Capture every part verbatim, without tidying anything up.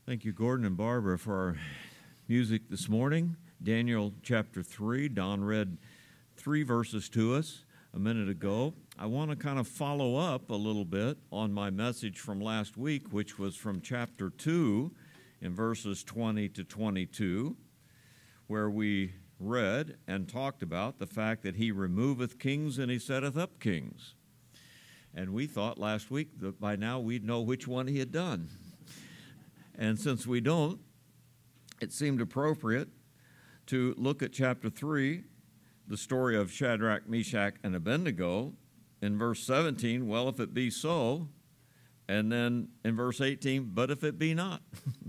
Thank you, Gordon and Barbara, for our music this morning. Daniel chapter three. Don read three verses to us a minute ago. I want to kind of follow up a little bit on my message from last week, which was from chapter two in verses twenty to twenty-two, where we read and talked about the fact that he removeth kings and he setteth up kings. And we thought last week that by now we'd know which one he had done. And since we don't, it seemed appropriate to look at chapter three, the story of Shadrach, Meshach, and Abednego. In verse seventeen, well, if it be so, and then in verse eighteen, but if it be not.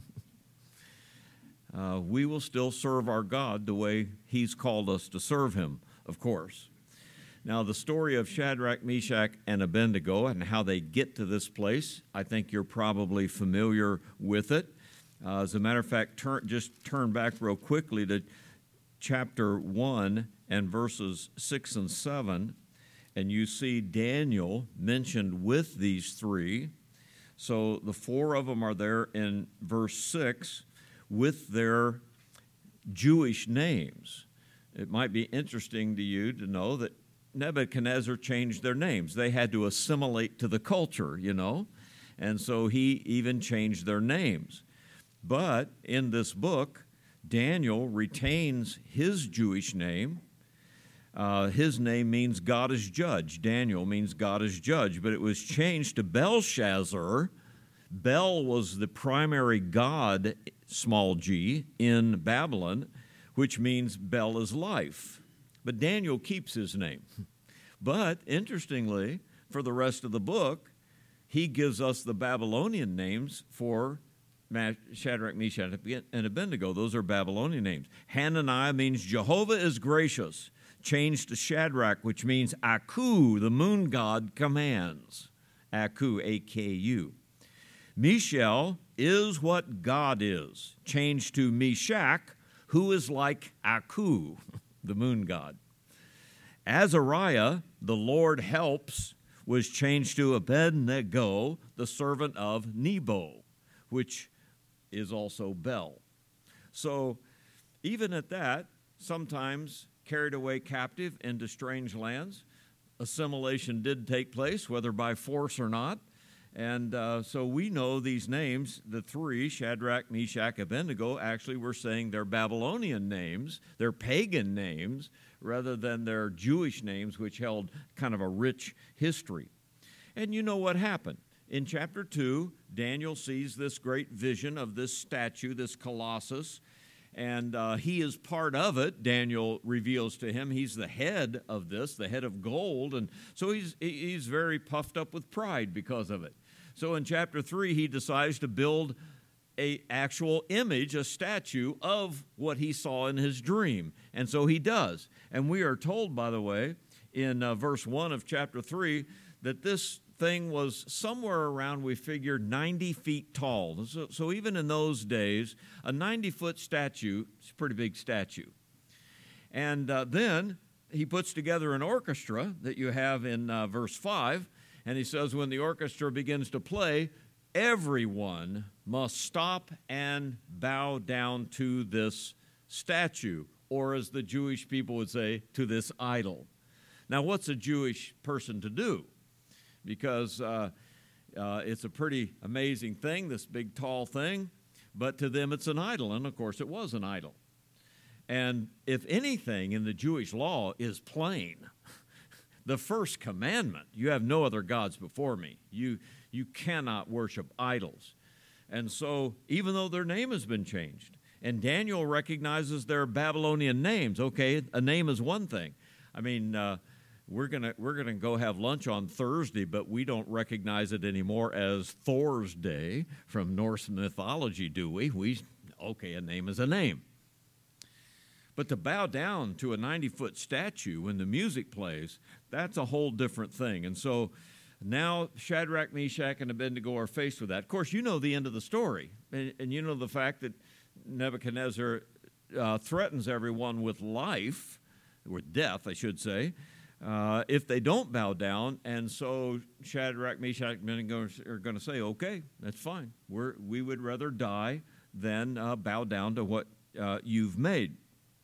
uh, we will still serve our God the way he's called us to serve him, of course. Now, the story of Shadrach, Meshach, and Abednego and how they get to this place, I think you're probably familiar with it. Uh, as a matter of fact, turn, just turn back real quickly to chapter one and verses six and seven, and you see Daniel mentioned with these three. So the four of them are there in verse six with their Jewish names. It might be interesting to you to know that Nebuchadnezzar changed their names. They had to assimilate to the culture, you know, and so he even changed their names. But in this book, Daniel retains his Jewish name. Uh, his name means God is judge. Daniel means God is judge, but it was changed to Belshazzar. Bel was the primary god, small g, in Babylon, which means Bel is life. But Daniel keeps his name. But interestingly, for the rest of the book, he gives us the Babylonian names for Shadrach, Meshach, and Abednego. Those are Babylonian names. Hananiah means Jehovah is gracious, changed to Shadrach, which means Aku, the moon god, commands. Aku, A K U. Mishael is what God is, changed to Meshach, who is like Aku, the moon god. Azariah, the Lord helps, was changed to Abednego, the servant of Nebo, which is also Bel. So even at that, sometimes carried away captive into strange lands, assimilation did take place, whether by force or not. And uh, so we know these names, the three, Shadrach, Meshach, Abednego, actually we're saying they're Babylonian names, they're pagan names, rather than their Jewish names, which held kind of a rich history. And you know what happened. In chapter two, Daniel sees this great vision of this statue, this colossus, and uh, he is part of it. Daniel reveals to him he's the head of this, the head of gold, and so he's he's very puffed up with pride because of it. So in chapter three, he decides to build an actual image, a statue of what he saw in his dream, and so he does. And we are told, by the way, in uh, verse one of chapter three, that this thing was somewhere around, we figure, ninety feet tall. So, so even in those days, a ninety-foot statue is a pretty big statue. And uh, then he puts together an orchestra that you have in uh, verse five, and he says when the orchestra begins to play, everyone must stop and bow down to this statue, or as the Jewish people would say, to this idol. Now, what's a Jewish person to do? Because uh, uh, it's a pretty amazing thing, this big, tall thing, but to them it's an idol, and of course it was an idol. And if anything in the Jewish law is plain, the first commandment, you have no other gods before me. You, you cannot worship idols. And so even though their name has been changed, and Daniel recognizes their Babylonian names, okay, a name is one thing. I mean, uh, We're gonna we're gonna go have lunch on Thursday, but we don't recognize it anymore as Thor's Day from Norse mythology, do we? We okay, a name is a name. But to bow down to a ninety-foot statue when the music plays, that's a whole different thing. And so now Shadrach, Meshach, and Abednego are faced with that. Of course, you know the end of the story, and, and you know the fact that Nebuchadnezzar uh, threatens everyone with life, with death, I should say. uh, if they don't bow down. And so Shadrach, Meshach, and Abednego are going to say, okay, that's fine. We're, we would rather die than uh, bow down to what uh, you've made.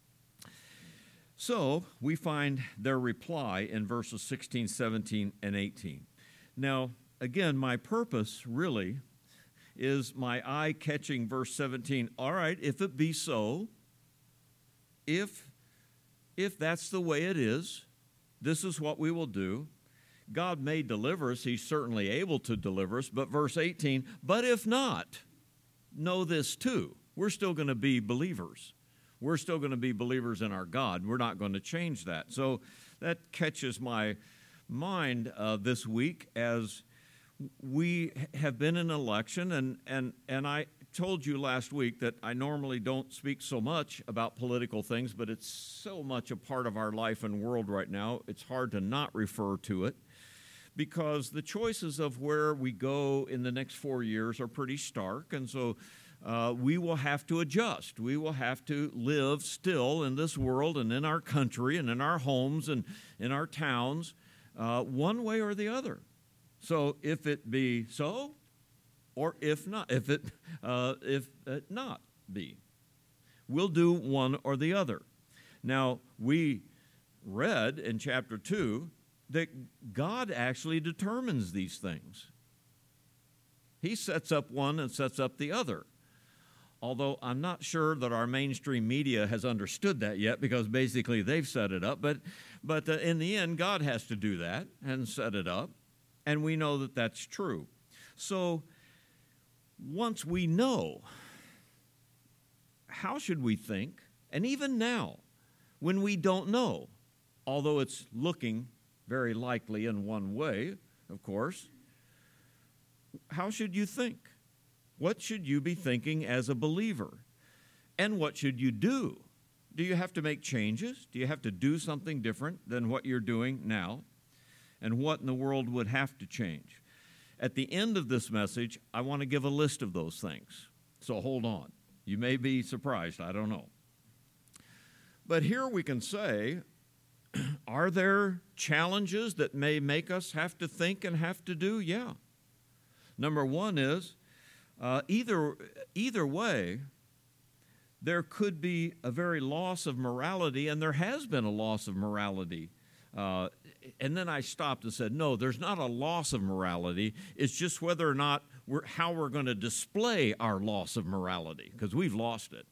So we find their reply in verses sixteen, seventeen, and eighteen. Now, again, my purpose really is my eye-catching verse seventeen. All right, if it be so, if, if that's the way it is, this is what we will do. God may deliver us. He's certainly able to deliver us. But verse eighteen, but if not, know this too. We're still going to be believers. We're still going to be believers in our God. We're not going to change that. So that catches my mind uh, this week as we have been in an election, and, and, and I told you last week that I normally don't speak so much about political things, but it's so much a part of our life and world right now, it's hard to not refer to it, because the choices of where we go in the next four years are pretty stark, and so uh, we will have to adjust. We will have to live still in this world and in our country and in our homes and in our towns, uh, one way or the other. So if it be so, or if not, if it uh, if it not be, we'll do one or the other. Now, we read in chapter two that God actually determines these things. He sets up one and sets up the other. Although I'm not sure that our mainstream media has understood that yet, because basically they've set it up. But, but uh, in the end, God has to do that and set it up. And we know that that's true. So once we know, how should we think? And even now, when we don't know, although it's looking very likely in one way, of course, how should you think? What should you be thinking as a believer? And what should you do? Do you have to make changes? Do you have to do something different than what you're doing now? And what in the world would have to change? At the end of this message, I want to give a list of those things. So hold on. You may be surprised. I don't know. But here we can say, are there challenges that may make us have to think and have to do? Yeah. Number one is, uh, either, either way, there could be a very loss of morality, and there has been a loss of morality. Uh, and then I stopped and said, no, there's not a loss of morality. It's just whether or not we're, how we're going to display our loss of morality, because we've lost it.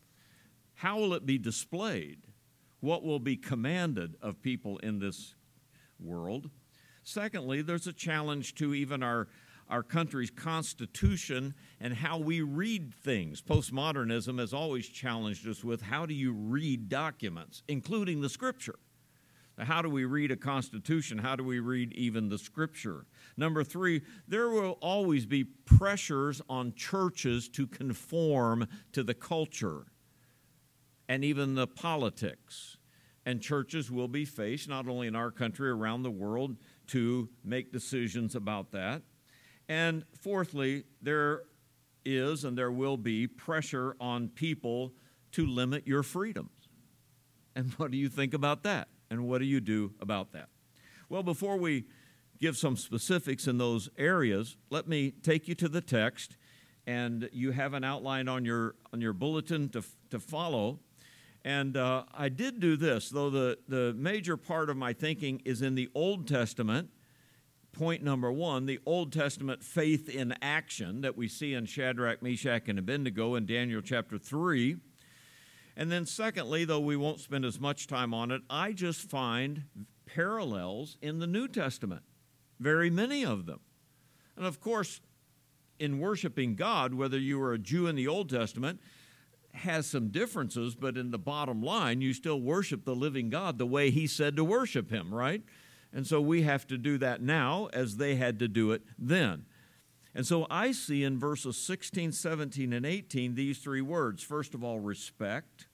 How will it be displayed? What will be commanded of people in this world? Secondly, there's a challenge to even our, our country's constitution and how we read things. Postmodernism has always challenged us with how do you read documents, including the Scripture. Now, how do we read a constitution? How do we read even the Scripture? Number three, there will always be pressures on churches to conform to the culture and even the politics. And churches will be faced, not only in our country, around the world, to make decisions about that. And fourthly, there is and there will be pressure on people to limit your freedoms. And what do you think about that? And what do you do about that? Well, before we give some specifics in those areas, let me take you to the text. And you have an outline on your, on your bulletin to, to follow. And uh, I did do this, though the, the major part of my thinking is in the Old Testament. Point number one, the Old Testament faith in action that we see in Shadrach, Meshach, and Abednego in Daniel chapter three. And then secondly, though we won't spend as much time on it, I just find parallels in the New Testament, very many of them. And of course, in worshiping God, whether you were a Jew in the Old Testament, has some differences, but in the bottom line, you still worship the living God the way He said to worship Him, right? And so we have to do that now as they had to do it then. And so I see in verses sixteen, seventeen, and eighteen these three words. First of all, respect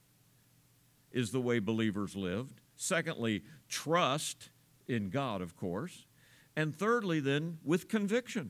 is the way believers lived. Secondly, trust in God, of course. And thirdly, then, with conviction,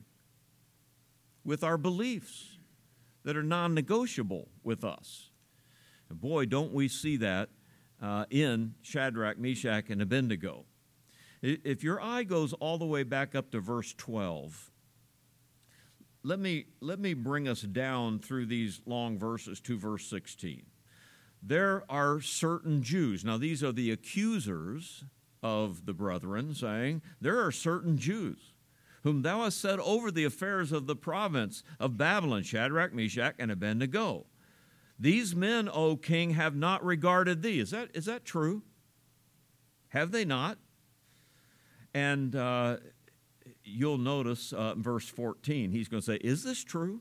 with our beliefs that are non-negotiable with us. And boy, don't we see that uh, in Shadrach, Meshach, and Abednego. If your eye goes all the way back up to verse twelve, let me, let me bring us down through these long verses to verse sixteen. There are certain Jews. Now, these are the accusers of the brethren, saying, there are certain Jews whom thou hast set over the affairs of the province of Babylon, Shadrach, Meshach, and Abednego. These men, O king, have not regarded thee. Is that, is that true? Have they not? And uh, you'll notice uh, in verse fourteen, he's going to say, is this true?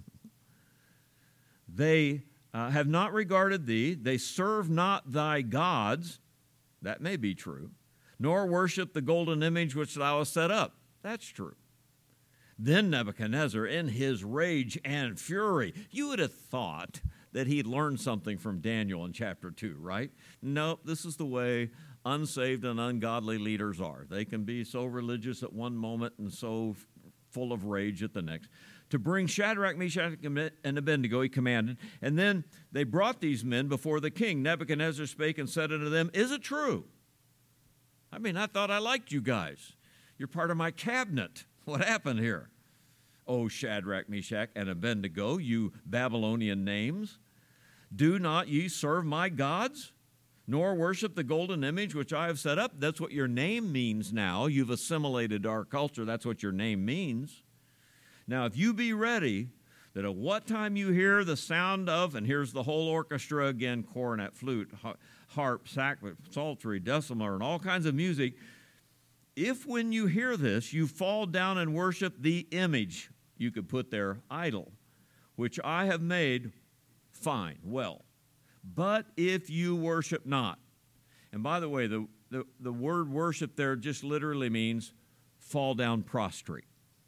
They uh, have not regarded thee. They serve not thy gods. That may be true. Nor worship the golden image which thou hast set up. That's true. Then Nebuchadnezzar, in his rage and fury, you would have thought that he'd learned something from Daniel in chapter two, right? No, this is the way unsaved and ungodly leaders are. They can be so religious at one moment and so full of rage at the next. To bring Shadrach, Meshach, and Abednego, he commanded. And then they brought these men before the king. Nebuchadnezzar spake and said unto them, is it true? I mean, I thought I liked you guys. You're part of my cabinet. What happened here? O Shadrach, Meshach, and Abednego, you Babylonian names, do not ye serve my gods, nor worship the golden image which I have set up? That's what your name means now. You've assimilated our culture. That's what your name means. Now, if you be ready, that at what time you hear the sound of, and here's the whole orchestra again, cornet, flute, harp, sackbut, psaltery, dulcimer, and all kinds of music, if when you hear this, you fall down and worship the image, you could put there, idol, which I have made, fine, well. But if you worship not, and by the way, the, the, the word worship there just literally means fall down prostrate.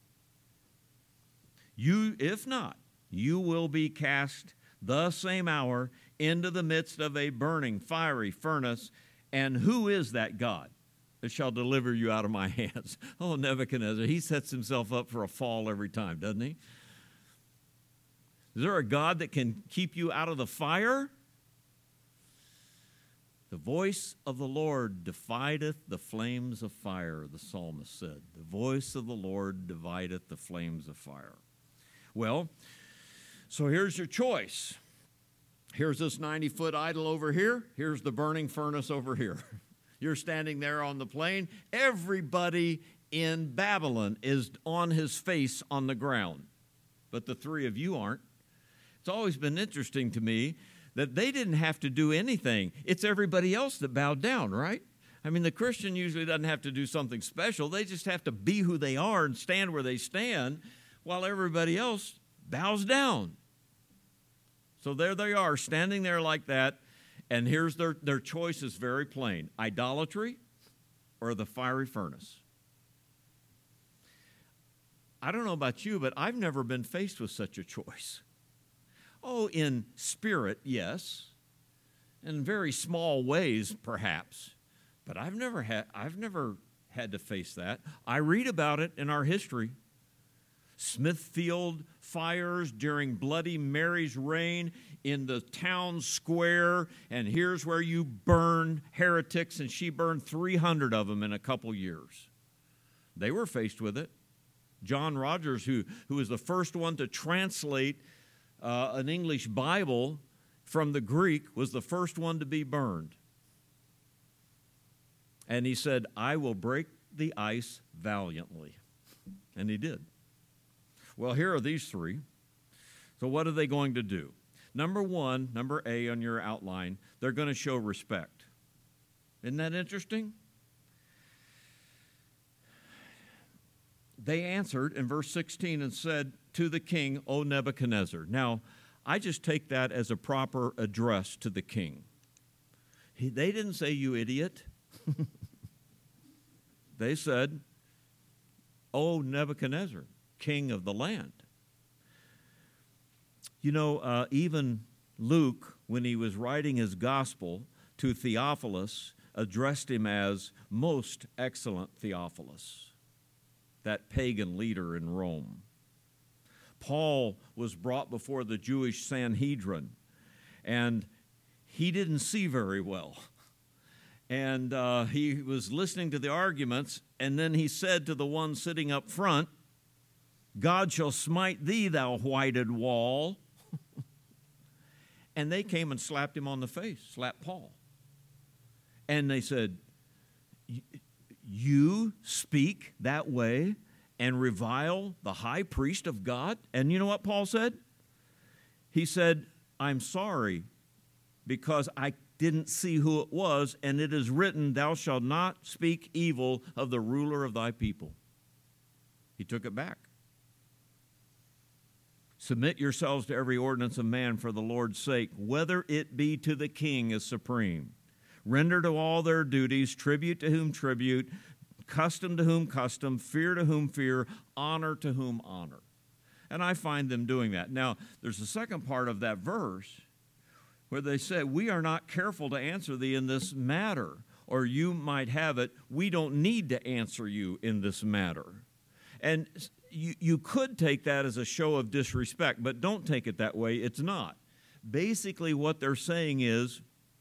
You, if not, you will be cast the same hour into the midst of a burning, fiery furnace. And who is that God that shall deliver you out of my hands? Oh, Nebuchadnezzar, he sets himself up for a fall every time, doesn't he? Is there a God that can keep you out of the fire? The voice of the Lord divideth the flames of fire, the psalmist said. The voice of the Lord divideth the flames of fire. Well, so here's your choice. Here's this ninety-foot idol over here. Here's the burning furnace over here. You're standing there on the plain. Everybody in Babylon is on his face on the ground, but the three of you aren't. It's always been interesting to me that they didn't have to do anything. It's everybody else that bowed down, right? I mean, the Christian usually doesn't have to do something special. They just have to be who they are and stand where they stand while everybody else bows down. So there they are, standing there like that, and here's their, their choice is very plain. Idolatry or the fiery furnace. I don't know about you, but I've never been faced with such a choice. Oh, in spirit, yes. In very small ways, perhaps. But I've never had, I've never had to face that. I read about it in our history. Smithfield fires during Bloody Mary's reign in the town square, and here's where you burn heretics, and she burned three hundred of them in a couple years. They were faced with it. John Rogers, who, who was the first one to translate uh, an English Bible from the Greek, was the first one to be burned. And he said, I will break the ice valiantly. And he did. Well, here are these three. So what are they going to do? Number one, number A on your outline, they're going to show respect. Isn't that interesting? They answered in verse sixteen and said to the king, O Nebuchadnezzar. Now, I just take that as a proper address to the king. He, they didn't say, you idiot. They said, O Nebuchadnezzar, king of the land. You know, uh, even Luke, when he was writing his gospel to Theophilus, addressed him as most excellent Theophilus, that pagan leader in Rome. Paul was brought before the Jewish Sanhedrin, and he didn't see very well. And uh, he was listening to the arguments, and then he said to the one sitting up front, God shall smite thee, thou whited wall. And they came and slapped him on the face, slapped Paul. And they said, you speak that way and revile the high priest of God? And you know what Paul said? He said, I'm sorry, because I didn't see who it was, and it is written, thou shalt not speak evil of the ruler of thy people. He took it back. Submit yourselves to every ordinance of man for the Lord's sake, whether it be to the king as supreme. Render to all their duties, tribute to whom tribute, custom to whom custom, fear to whom fear, honor to whom honor. And I find them doing that. Now, there's a second part of that verse where they say, we are not careful to answer thee in this matter. Or you might have it, we don't need to answer you in this matter. And you, you could take that as a show of disrespect, but don't take it that way. It's not. Basically, what they're saying is,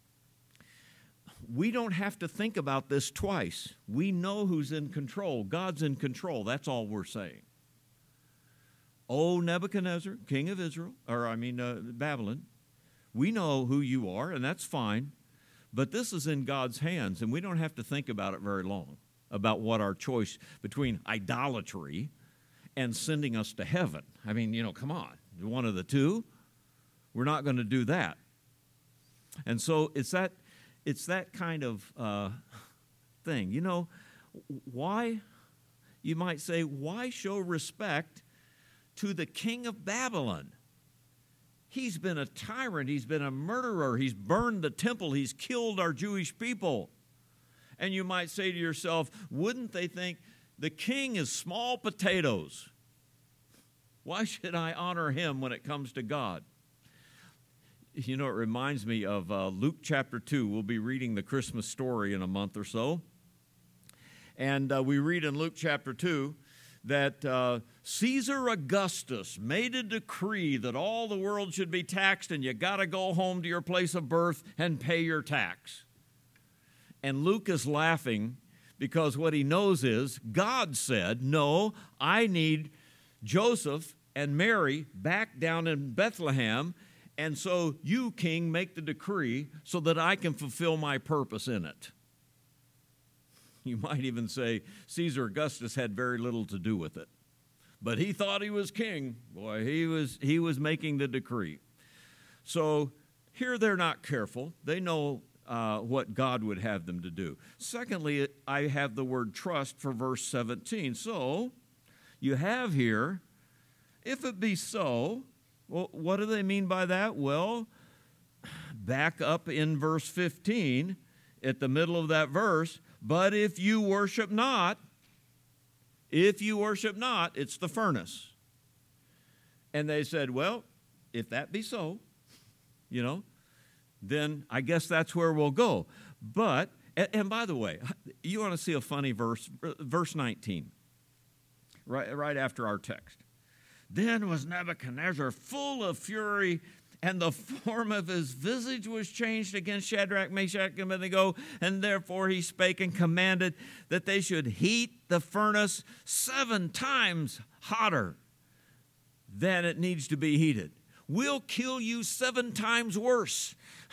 we don't have to think about this twice. We know who's in control. God's in control. That's all we're saying. Oh, Nebuchadnezzar, king of Israel, or I mean uh, Babylon, we know who you are, and that's fine, but this is in God's hands, and we don't have to think about it very long, about what our choice between idolatry and sending us to heaven. I mean, you know, come on, one of the two. We're not going to do that. And so it's that, it's that kind of uh, thing. You know, why, you might say, why show respect to the king of Babylon? He's been a tyrant. He's been a murderer. He's burned the temple. He's killed our Jewish people. And you might say to yourself, wouldn't they think the king is small potatoes? Why should I honor him when it comes to God? You know, it reminds me of uh, Luke chapter two. We'll be reading the Christmas story in a month or so. And uh, we read in Luke chapter two that uh, Caesar Augustus made a decree that all the world should be taxed, and you got to go home to your place of birth and pay your tax. And Luke is laughing because what he knows is God said, no, I need Joseph and Mary back down in Bethlehem, and so you, king, make the decree so that I can fulfill my purpose in it. You might even say Caesar Augustus had very little to do with it. But he thought he was king. Boy, he was, he was making the decree. So here they're not careful. They know uh, what God would have them to do. Secondly, I have the word trust for verse seventeen. So you have here, if it be so, well, what do they mean by that? Well, back up in verse fifteen, at the middle of that verse, but if you worship not, if you worship not, it's the furnace. And they said, well, if that be so, you know, then I guess that's where we'll go. But, and, and by the way, you want to see a funny verse, verse nineteen, right, right after our text. Then was Nebuchadnezzar full of fury, and the form of his visage was changed against Shadrach, Meshach, and Abednego, and therefore he spake and commanded that they should heat the furnace seven times hotter than it needs to be heated. We'll kill you seven times worse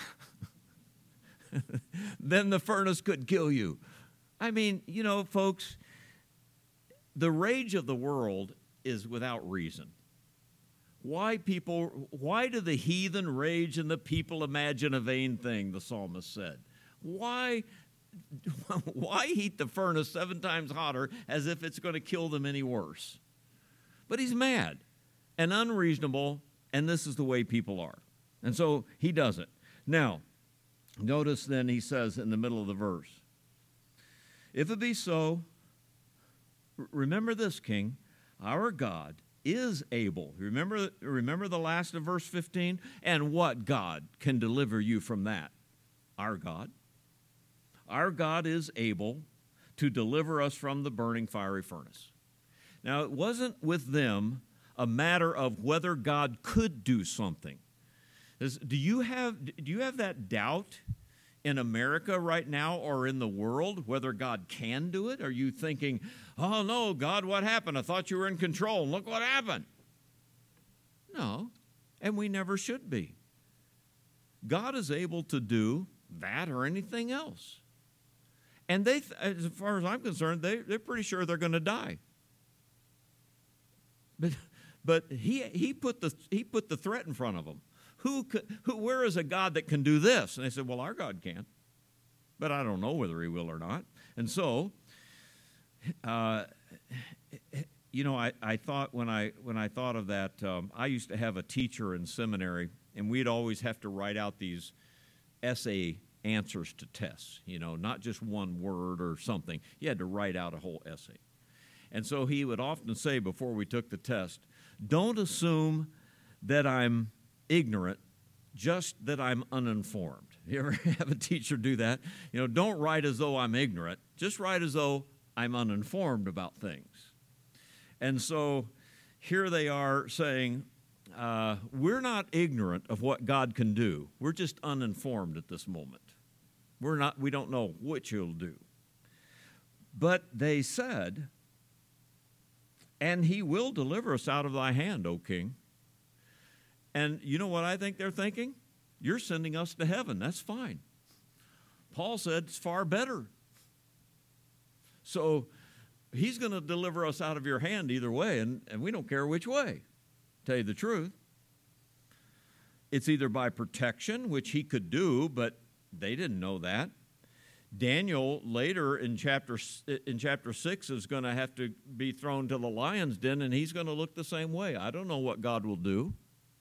than the furnace could kill you. I mean, you know, folks, the rage of the world is without reason. Why people, why do the heathen rage and the people imagine a vain thing, the psalmist said? Why, why heat the furnace seven times hotter as if it's going to kill them any worse? But he's mad and unreasonable, and this is the way people are. And so he does it. Now, notice then he says in the middle of the verse, if it be so, remember this, king, our God is able. Remember, remember the last of verse fifteen? And what God can deliver you from that? Our God. Our God is able to deliver us from the burning fiery furnace. Now, it wasn't with them a matter of whether God could do something. Do you have, do you have that doubt in America right now or in the world, whether God can do it? Are you thinking, oh no, God, what happened? I thought you were in control, and look what happened. No, and we never should be. God is able to do that or anything else. And they, as far as I'm concerned, they, they're pretty sure they're going to die. But, but he, he, put the, he put the threat in front of them. Who, could, who, where is a God that can do this? And they said, well, our God can. But I don't know whether he will or not. And so, uh, you know, I, I thought when I, when I thought of that, um, I used to have a teacher in seminary, and we'd always have to write out these essay answers to tests, you know, not just one word or something. You had to write out a whole essay. And so he would often say before we took the test, don't assume that I'm ignorant, just that I'm uninformed. You ever have a teacher do that? You know, don't write as though I'm ignorant, just write as though I'm uninformed about things. And so here they are saying, uh, we're not ignorant of what God can do. We're just uninformed at this moment. We're not, we don't know which he'll do. But they said, and he will deliver us out of thy hand, O king. And you know what I think they're thinking? You're sending us to heaven. That's fine. Paul said it's far better. So he's going to deliver us out of your hand either way, and, and we don't care which way. Tell you the truth. It's either by protection, which he could do, but they didn't know that. Daniel later in chapter in chapter six is going to have to be thrown to the lion's den, and he's going to look the same way. I don't know what God will do.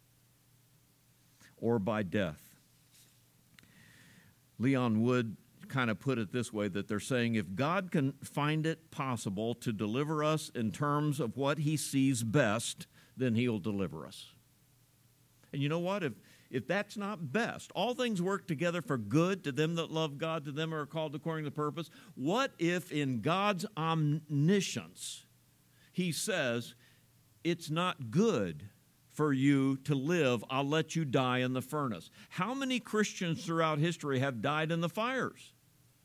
Or by death. Leon Wood kind of put it this way, that they're saying if God can find it possible to deliver us in terms of what he sees best, then he'll deliver us. And you know what? If if that's not best, all things work together for good to them that love God, to them who are called according to purpose. What if in God's omniscience he says, it's not good for you to live, I'll let you die in the furnace? How many Christians throughout history have died in the fires?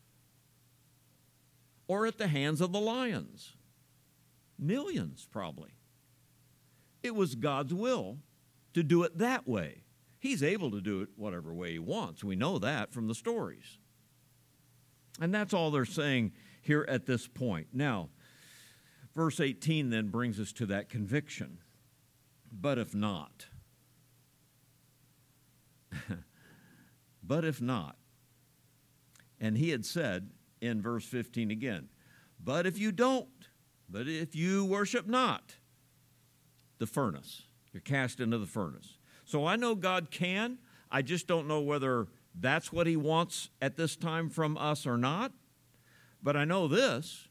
Or at the hands of the lions? Millions, probably. It was God's will to do it that way. He's able to do it whatever way he wants. We know that from the stories. And that's all they're saying here at this point. Now, verse eighteen then brings us to that conviction. But if not, but if not, and he had said in verse fifteen again, but if you don't, but if you worship not, the furnace, you're cast into the furnace. So I know God can, I just don't know whether that's what he wants at this time from us or not, but I know this,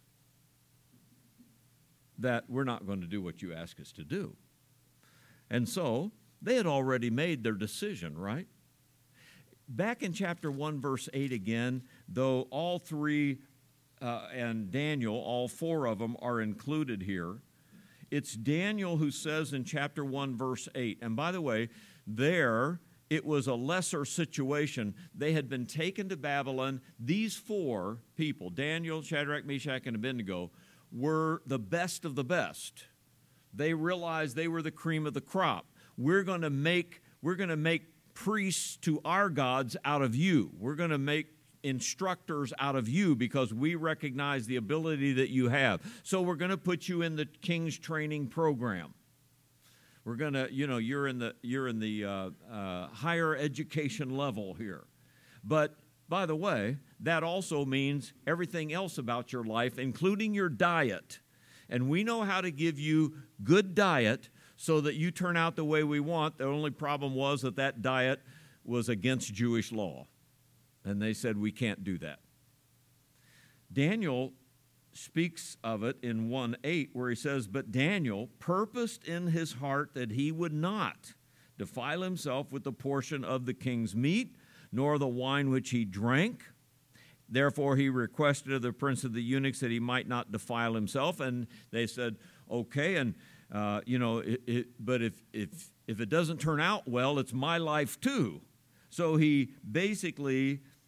that we're not going to do what you ask us to do. And so they had already made their decision, right? Back in chapter one, verse eight again, though all three uh, and Daniel, all four of them are included here, it's Daniel who says in chapter one, verse eight, and by the way, there it was a lesser situation. They had been taken to Babylon. These four people, Daniel, Shadrach, Meshach, and Abednego, were the best of the best. They realized they were the cream of the crop. We're going to make, we're going to make priests to our gods out of you. We're going to make instructors out of you because we recognize the ability that you have. So we're going to put you in the king's training program. We're going to, you know, you're in the you're in the uh, uh, higher education level here. But by the way, that also means everything else about your life, including your diet. And we know how to give you good diet so that you turn out the way we want. The only problem was that that diet was against Jewish law. And they said, we can't do that. Daniel speaks of it in one eight where he says, but Daniel purposed in his heart that he would not defile himself with the portion of the king's meat, nor the wine which he drank. Therefore he requested of the prince of the eunuchs that he might not defile himself. And they said, okay, and uh, you know, it, it, but if if if it doesn't turn out well, it's my life too. So he basically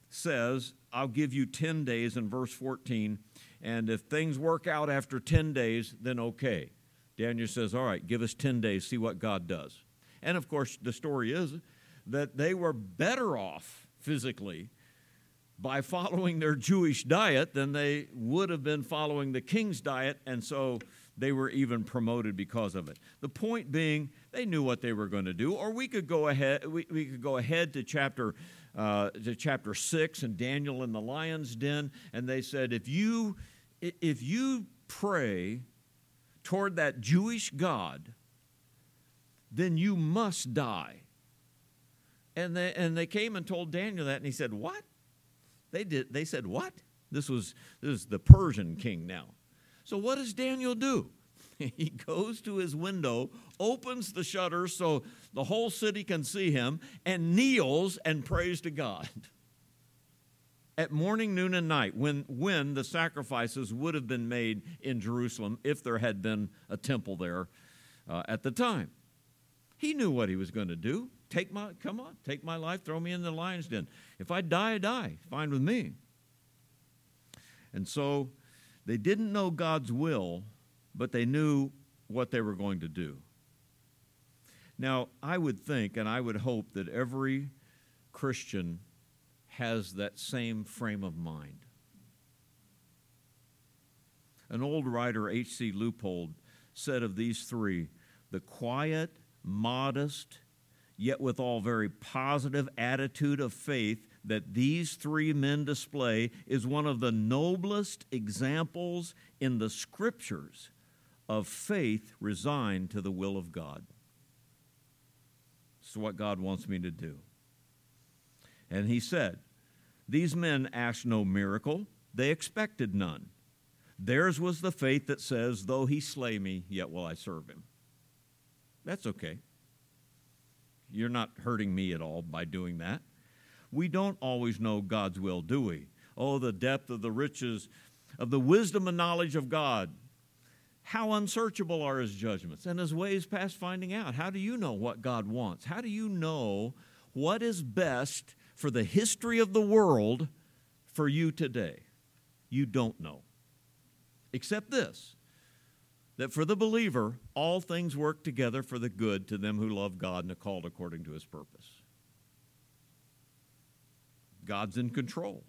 says, I'll give you ten days in verse fourteen, and if things work out after ten days, then okay. Daniel says, all right, give us ten days, see what God does. And of course, the story is that they were better off physically by following their Jewish diet than they would have been following the king's diet, and so they were even promoted because of it. The point being, they knew what they were going to do. Or we could go ahead. We, we could go ahead to chapter uh, to chapter six, and Daniel in the lion's den, and they said, if you if you pray toward that Jewish God, then you must die. And they and they came and told Daniel that, and he said, what? They did. They said, what? This was this is the Persian king now. So what does Daniel do? He goes to his window, opens the shutters so the whole city can see him, and kneels and prays to God. At morning, noon, and night, when, when the sacrifices would have been made in Jerusalem, if there had been a temple there uh, at the time. He knew what he was going to do. Take my, come on, take my life, throw me in the lion's den. If I die, I die. Fine with me. And so they didn't know God's will, but they knew what they were going to do. Now, I would think and I would hope that every Christian has that same frame of mind. An old writer, H C Leupold, said of these three, the quiet, modest, yet withal very positive attitude of faith that these three men display is one of the noblest examples in the Scriptures of faith resigned to the will of God. This is what God wants me to do. And he said, these men asked no miracle, they expected none. Theirs was the faith that says, though he slay me, yet will I serve him. That's okay. You're not hurting me at all by doing that. We don't always know God's will, do we? Oh, the depth of the riches of the wisdom and knowledge of God. How unsearchable are his judgments and his ways past finding out. How do you know what God wants? How do you know what is best for the history of the world for you today? You don't know. Except this, that for the believer, all things work together for the good to them who love God and are called according to his purpose. God's in control.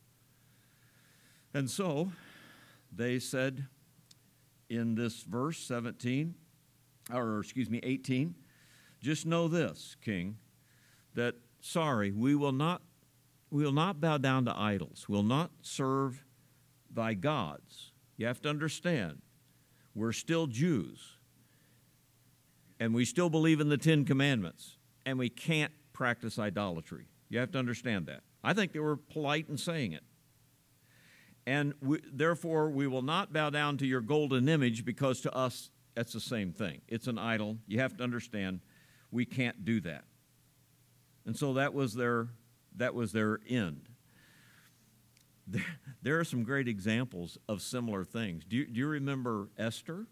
And so they said in this verse seventeen, or excuse me, eighteen, just know this, King, that sorry, we will not we will not bow down to idols. We'll not serve thy gods. You have to understand, we're still Jews, and we still believe in the Ten Commandments, and we can't practice idolatry. You have to understand that. I think they were polite in saying it. And we, therefore, we will not bow down to your golden image, because to us, that's the same thing. It's an idol. You have to understand, we can't do that. And so that was their, that was their end. There, there are some great examples of similar things. Do you, do you remember Esther?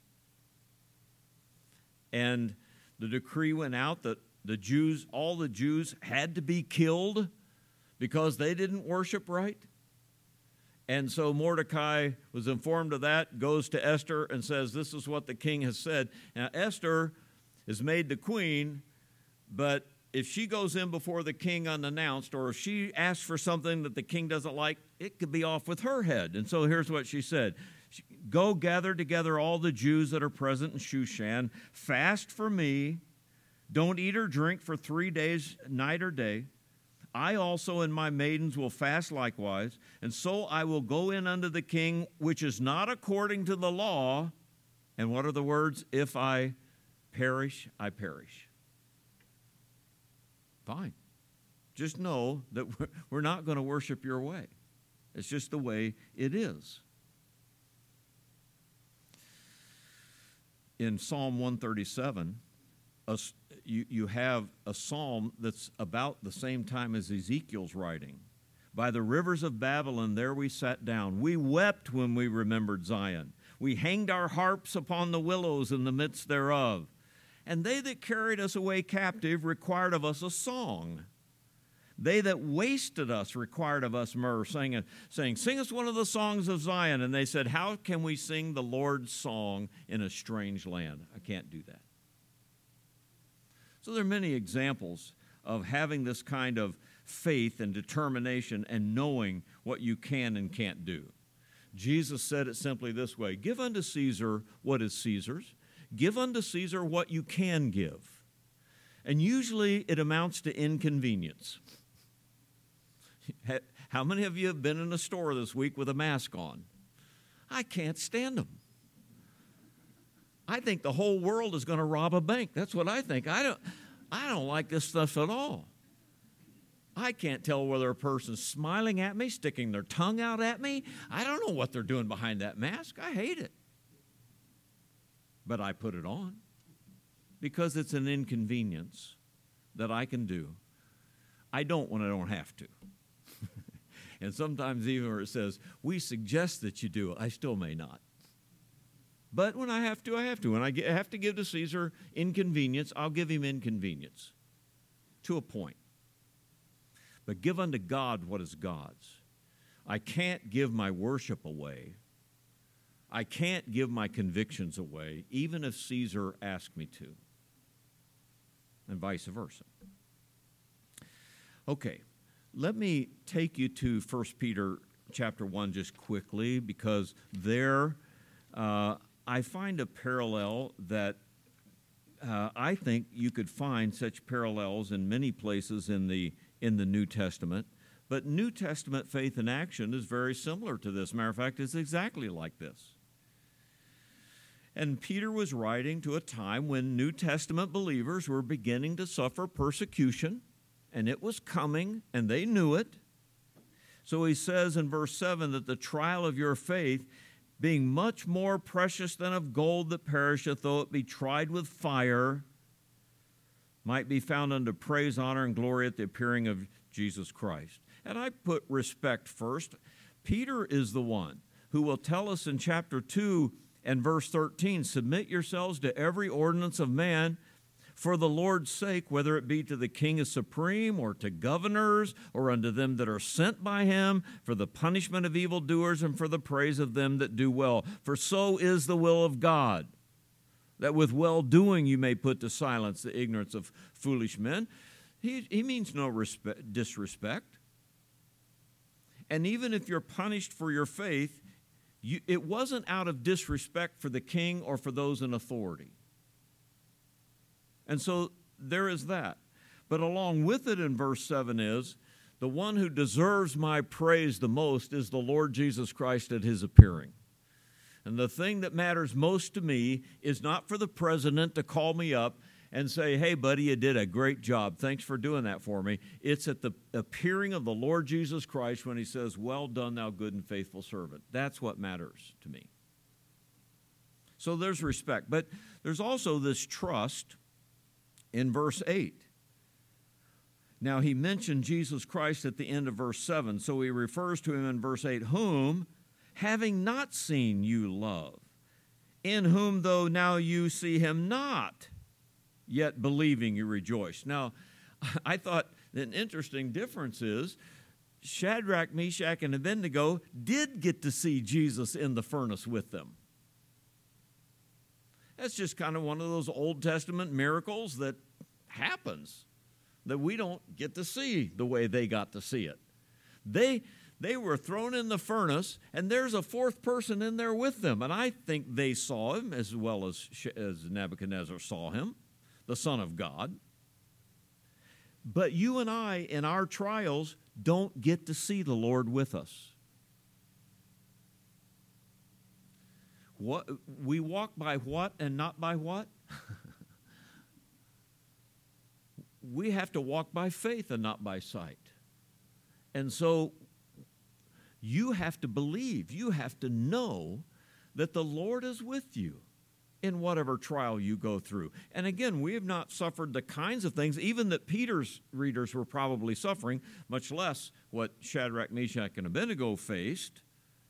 And the decree went out that the Jews, all the Jews had to be killed because they didn't worship right. And so Mordecai was informed of that, goes to Esther and says, this is what the king has said. Now, Esther is made the queen, but if she goes in before the king unannounced, or if she asks for something that the king doesn't like, it could be off with her head. And so here's what she said. Go gather together all the Jews that are present in Shushan, fast for me, don't eat or drink for three days, night or day. I also and my maidens will fast likewise, and so I will go in unto the king, which is not according to the law. And what are the words? If I perish, I perish. Fine. Just know that we're not going to worship your way. It's just the way it is. In Psalm one thirty-seven, a, you, you have a psalm that's about the same time as Ezekiel's writing. By the rivers of Babylon, there we sat down. We wept when we remembered Zion. We hanged our harps upon the willows in the midst thereof. And they that carried us away captive required of us a song. They that wasted us required of us myrrh, saying, saying, sing us one of the songs of Zion. And they said, how can we sing the Lord's song in a strange land? I can't do that. So there are many examples of having this kind of faith and determination and knowing what you can and can't do. Jesus said it simply this way: give unto Caesar what is Caesar's. Give unto Caesar what you can give. And usually it amounts to inconvenience. How many of you have been in a store this week with a mask on? I can't stand them. I think the whole world is going to rob a bank. That's what I think. I don't, I don't like this stuff at all. I can't tell whether a person's smiling at me, sticking their tongue out at me. I don't know what they're doing behind that mask. I hate it. But I put it on because it's an inconvenience that I can do. I don't when I don't have to. And sometimes even where it says, we suggest that you do it, I still may not. But when I have to, I have to. When I have to give to Caesar inconvenience, I'll give him inconvenience to a point. But give unto God what is God's. I can't give my worship away. I can't give my convictions away, even if Caesar asked me to, and vice versa. Okay, let me take you to First Peter chapter one just quickly, because there uh, I find a parallel that uh, I think you could find such parallels in many places in the in the New Testament. But New Testament faith in action is very similar to this. Matter of fact, it's exactly like this. And Peter was writing to a time when New Testament believers were beginning to suffer persecution, and it was coming, and they knew it. So he says in verse seven that the trial of your faith, being much more precious than of gold that perisheth, though it be tried with fire, might be found unto praise, honor, and glory at the appearing of Jesus Christ. And I put respect first. Peter is the one who will tell us in chapter two and verse thirteen, submit yourselves to every ordinance of man for the Lord's sake, whether it be to the king as supreme, or to governors, or unto them that are sent by him, for the punishment of evildoers and for the praise of them that do well. For so is the will of God, that with well-doing you may put to silence the ignorance of foolish men. He, he means no respect, disrespect. And even if you're punished for your faith, you, it wasn't out of disrespect for the king or for those in authority. And so there is that. But along with it in verse seven is, the one who deserves my praise the most is the Lord Jesus Christ at his appearing. And the thing that matters most to me is not for the president to call me up and say, hey, buddy, you did a great job. Thanks for doing that for me. It's at the appearing of the Lord Jesus Christ when he says, well done, thou good and faithful servant. That's what matters to me. So there's respect. But there's also this trust in verse eight. Now, he mentioned Jesus Christ at the end of verse seven, so he refers to him in verse eight, whom, having not seen, you love, in whom, though now you see him not, yet believing you rejoice. Now, I thought an interesting difference is Shadrach, Meshach, and Abednego did get to see Jesus in the furnace with them. That's just kind of one of those Old Testament miracles that happens, that we don't get to see the way they got to see it. They They were thrown in the furnace, and there's a fourth person in there with them. And I think they saw him as well as, as Nebuchadnezzar saw him, the Son of God. But you and I, in our trials, don't get to see the Lord with us. What, we walk by what and not by what? We have to walk by faith and not by sight. And so you have to believe, you have to know that the Lord is with you in whatever trial you go through. And again, we have not suffered the kinds of things, even that Peter's readers were probably suffering, much less what Shadrach, Meshach, and Abednego faced.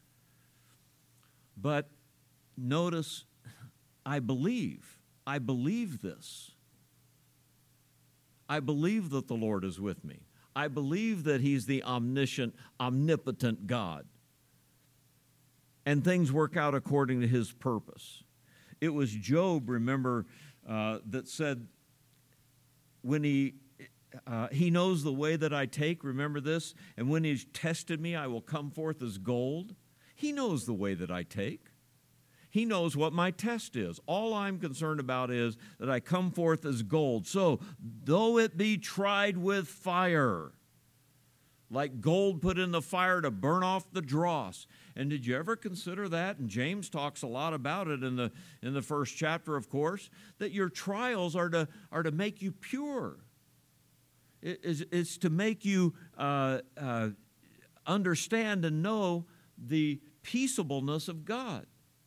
But notice, I believe, I believe this. I believe that the Lord is with me. I believe that he's the omniscient, omnipotent God. And things work out according to his purpose. It was Job, remember, uh, that said, when he uh, he knows the way that I take, remember this, and when he's tested me, I will come forth as gold. He knows the way that I take. He knows what my test is. All I'm concerned about is that I come forth as gold. So, though it be tried with fire, like gold put in the fire to burn off the dross. And did you ever consider that? And James talks a lot about it in the in the first chapter, of course, that your trials are to are to make you pure. It is it's to make you uh, uh, understand and know the peaceableness of God.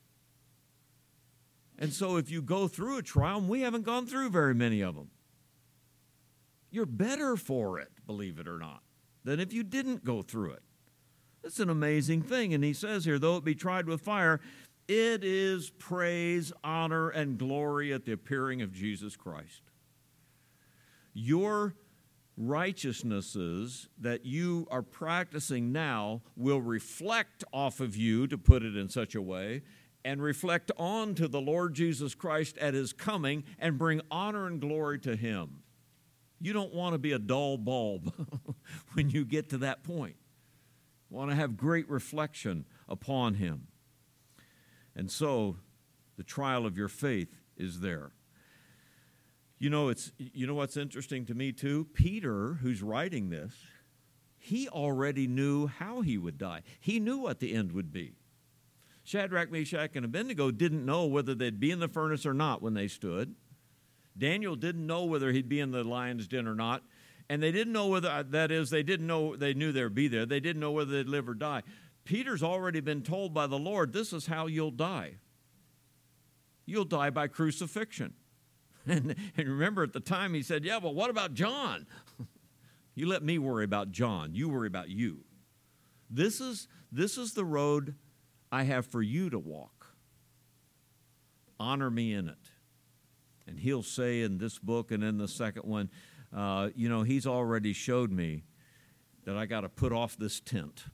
And so if you go through a trial, and we haven't gone through very many of them, you're better for it, believe it or not, than if you didn't go through it. It's an amazing thing. And he says here, though it be tried with fire, it is praise, honor, and glory at the appearing of Jesus Christ. Your righteousnesses that you are practicing now will reflect off of you, to put it in such a way, and reflect on to the Lord Jesus Christ at his coming and bring honor and glory to him. You don't want to be a dull bulb when you get to that point. You want to have great reflection upon him. And so the trial of your faith is there. You know, it's you know what's interesting to me too? Peter, who's writing this, he already knew how he would die. He knew what the end would be. Shadrach, Meshach, and Abednego didn't know whether they'd be in the furnace or not when they stood. Daniel didn't know whether he'd be in the lion's den or not. And they didn't know whether, that is, they didn't know, they knew they'd be there. They didn't know whether they'd live or die. Peter's already been told by the Lord, this is how you'll die. You'll die by crucifixion. And, and remember at the time he said, yeah, well, what about John? You let me worry about John. You worry about you. This is, this is the road I have for you to walk. Honor me in it. And he'll say in this book and in the second one, uh, you know, he's already showed me that I got to put off this tent.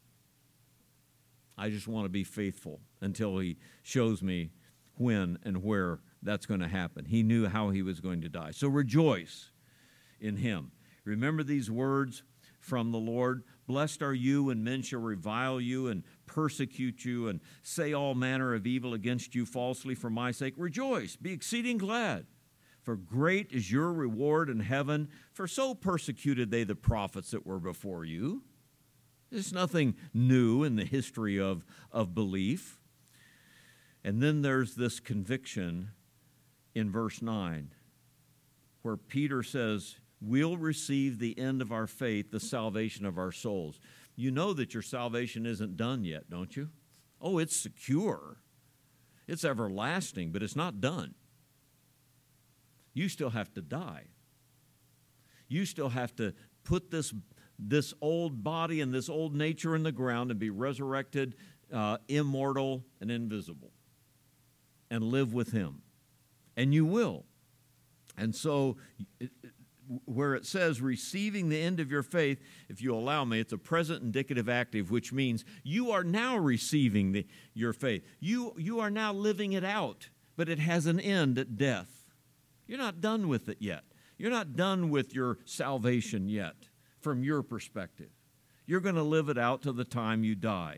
I just want to be faithful until he shows me when and where that's going to happen. He knew how he was going to die. So rejoice in him. Remember these words from the Lord. Blessed are you when men shall revile you and persecute you and say all manner of evil against you falsely for my sake. Rejoice, be exceeding glad, for great is your reward in heaven, for so persecuted they the prophets that were before you. There's nothing new in the history of, of belief. And then there's this conviction in verse nine, where Peter says, we'll receive the end of our faith, the salvation of our souls. You know that your salvation isn't done yet, don't you? Oh, it's secure. It's everlasting, but it's not done. You still have to die. You still have to put this, this old body and this old nature in the ground and be resurrected, uh, immortal and invisible, and live with him. And you will. And so it, where it says receiving the end of your faith, if you allow me, it's a present indicative active, which means you are now receiving the, your faith. You, you are now living it out, but it has an end at death. You're not done with it yet. You're not done with your salvation yet from your perspective. You're going to live it out to the time you die.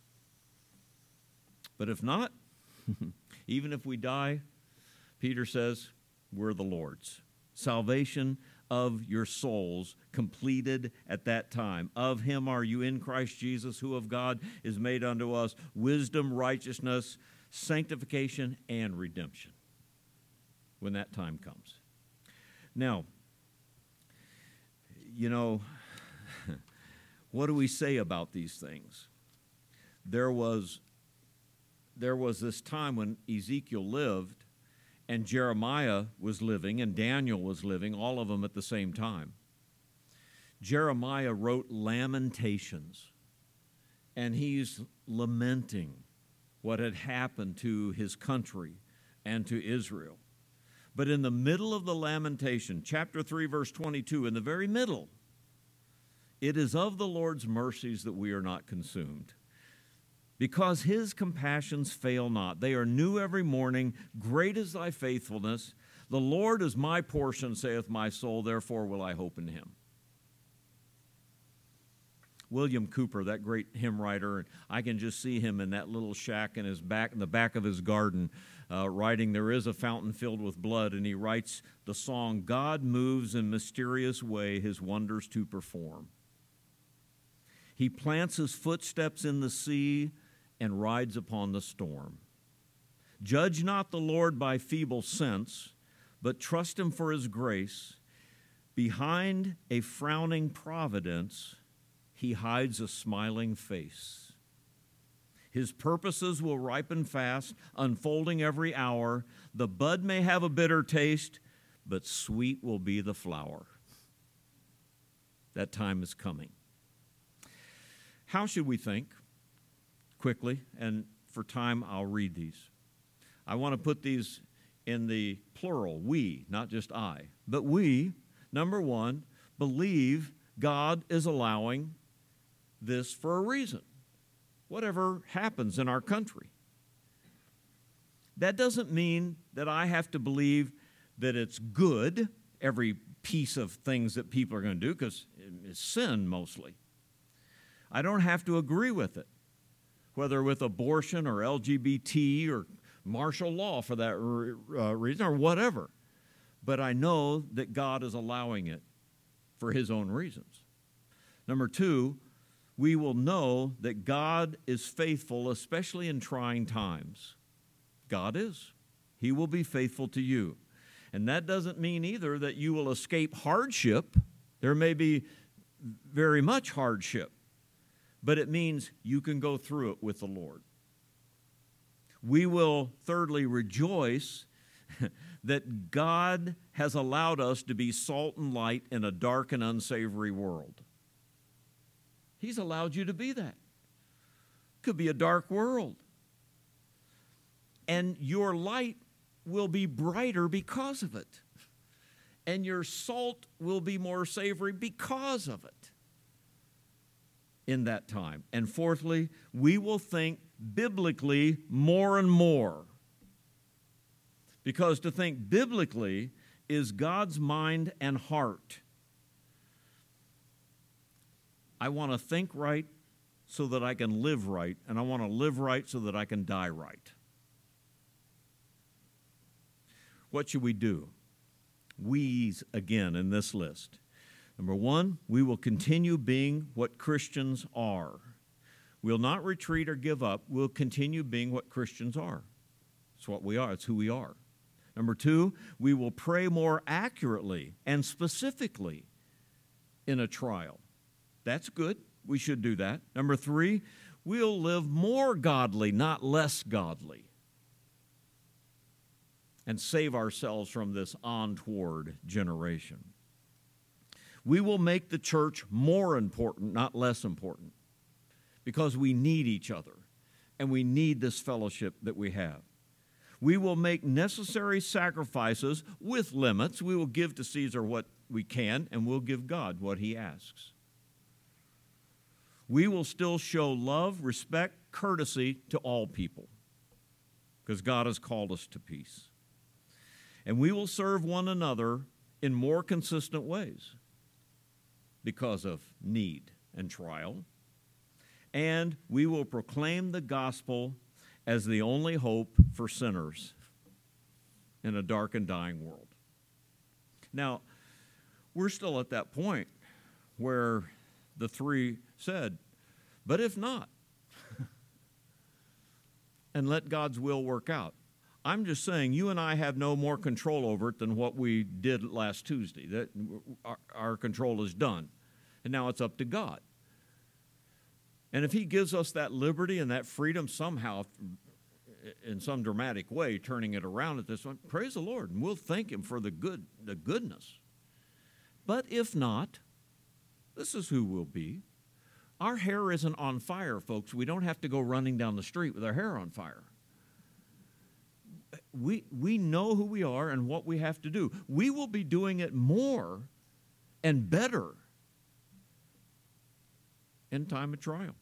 But if not, even if we die, Peter says, we're the Lord's. Salvation of your souls completed at that time. Of him are you in Christ Jesus, who of God is made unto us wisdom, righteousness, sanctification, and redemption, when that time comes. Now, you know, what do we say about these things? There was, there was this time when Ezekiel lived, and Jeremiah was living, and Daniel was living, all of them at the same time. Jeremiah wrote Lamentations, and he's lamenting what had happened to his country and to Israel. But in the middle of the lamentation, chapter three, verse twenty-two, in the very middle, It is of the Lord's mercies that we are not consumed, because his compassions fail not. They are new every morning. Great is thy faithfulness. The Lord is my portion, saith my soul, therefore will I hope in him. William Cooper, that great hymn writer, I can just see him in that little shack in his back, in the back of his garden, uh, writing, "There is a fountain filled with blood," and he writes the song, "God moves in mysterious way his wonders to perform. He plants his footsteps in the sea and rides upon the storm. Judge not the Lord by feeble sense, but trust him for his grace. Behind a frowning providence, he hides a smiling face. His purposes will ripen fast, unfolding every hour. The bud may have a bitter taste, but sweet will be the flower." That time is coming. How should we think? Quickly, and for time, I'll read these. I want to put these in the plural, we, not just I. But we, number one, believe God is allowing this for a reason, whatever happens in our country. That doesn't mean that I have to believe that it's good, every piece of things that people are going to do, because it's sin mostly. I don't have to agree with it, whether with abortion or L G B T or martial law for that uh, reason or whatever. But I know that God is allowing it for his own reasons. Number two, we will know that God is faithful, especially in trying times. God is. He will be faithful to you. And that doesn't mean either that you will escape hardship. There may be very much hardship, but it means you can go through it with the Lord. We will, thirdly, rejoice that God has allowed us to be salt and light in a dark and unsavory world. He's allowed you to be that. Could be a dark world. And your light will be brighter because of it. And your salt will be more savory because of it in that time. And fourthly, we will think biblically more and more. Because to think biblically is God's mind and heart. I want to think right so that I can live right, and I want to live right so that I can die right. What should we do? We's again in this list. Number one, we will continue being what Christians are. We'll not retreat or give up. We'll continue being what Christians are. It's what we are. It's who we are. Number two, we will pray more accurately and specifically in a trial. That's good. We should do that. Number three, we'll live more godly, not less godly, and save ourselves from this untoward generation. We will make the church more important, not less important, because we need each other, and we need this fellowship that we have. We will make necessary sacrifices with limits. We will give to Caesar what we can, and we'll give God what he asks. We will still show love, respect, courtesy to all people, because God has called us to peace. And we will serve one another in more consistent ways because of need and trial. And we will proclaim the gospel as the only hope for sinners in a dark and dying world. Now, we're still at that point where the three said, but if not, and let God's will work out. I'm just saying you and I have no more control over it than what we did last Tuesday. That our, our control is done, and now it's up to God. And if he gives us that liberty and that freedom somehow, in some dramatic way, turning it around at this one, praise the Lord, and we'll thank him for the good, the goodness. But if not, this is who we'll be. Our hair isn't on fire, folks. We don't have to go running down the street with our hair on fire. We, we know who we are and what we have to do. We will be doing it more and better in time of trial.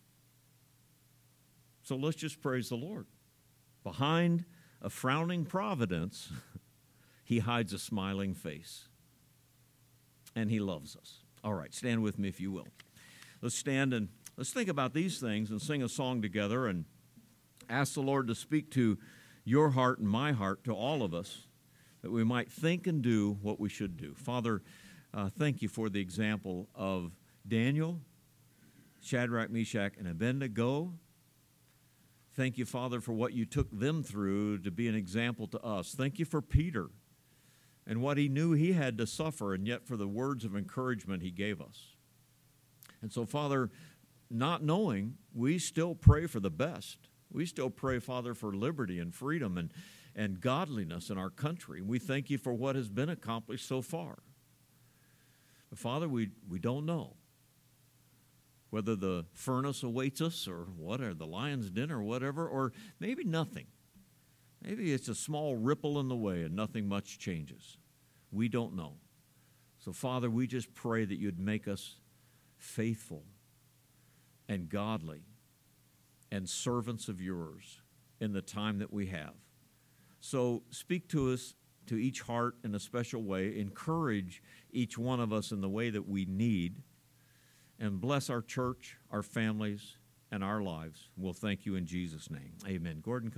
So let's just praise the Lord. Behind a frowning providence, he hides a smiling face. And he loves us. All right, stand with me if you will. Let's stand and let's think about these things and sing a song together and ask the Lord to speak to your heart and my heart, to all of us, that we might think and do what we should do. Father, uh, thank you for the example of Daniel, Shadrach, Meshach, and Abednego. Thank you, Father, for what you took them through to be an example to us. Thank you for Peter and what he knew he had to suffer, and yet for the words of encouragement he gave us. And so, Father, not knowing, we still pray for the best. We still pray, Father, for liberty and freedom and, and godliness in our country. We thank you for what has been accomplished so far. But, Father, we, we don't know whether the furnace awaits us or what, or the lion's den or whatever, or maybe nothing. Maybe it's a small ripple in the way and nothing much changes. We don't know. So, Father, we just pray that you'd make us faithful and godly and servants of yours in the time that we have. So speak to us, to each heart in a special way. Encourage each one of us in the way that we need. And bless our church, our families, and our lives. We'll thank you in Jesus' name. Amen. Gordon, come.